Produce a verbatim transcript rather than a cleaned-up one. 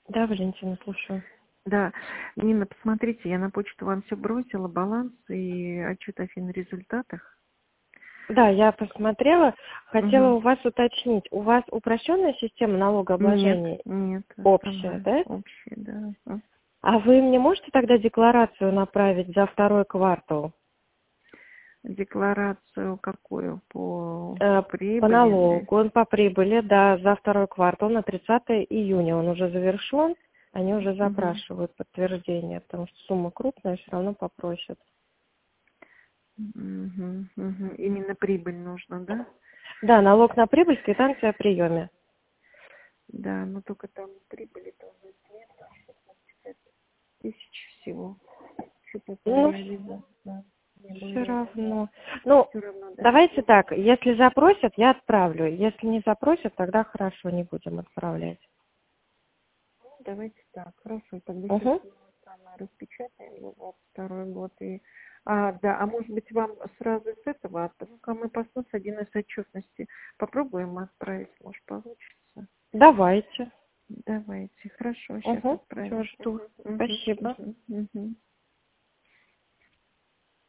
Да, Валентина, слушаю. Да, Нина, посмотрите, я на почту вам все бросила, баланс и отчет о финрезультатах. Да, я посмотрела. Хотела Угу. у вас уточнить. У вас упрощенная система Нет, налогообложения? нет, Общая, основная, да? общая, да. М. А вы мне можете тогда декларацию направить за второй квартал? Декларацию какую? По Э, По прибыли или? налогу, он по прибыли, да, за второй квартал на тридцатое июня. Он уже завершен, они уже Угу. запрашивают подтверждение, потому что сумма крупная, все равно попросят. Угу, угу. Именно прибыль нужно, да? Да, налог на прибыль, квитанция о приеме. Да, но только там прибыли-то у нас нет, там шестьдесят тысяч всего. Что-то по Ну, реализации не было все реализации. равно. Ну, Все равно, да? давайте так, если запросят, я отправлю. Если не запросят, тогда хорошо, не будем отправлять. Ну, давайте так, хорошо, тогда сейчас Угу. самое распечатаем вот второй год. И... А, да, а может быть вам сразу с этого, от- ну-ка мы посмотрим с один из отчетности. Попробуем отправить, может получится. Давайте. Давайте, хорошо, сейчас Угу. Все, отправим. жду. Угу, угу, Спасибо. угу, угу.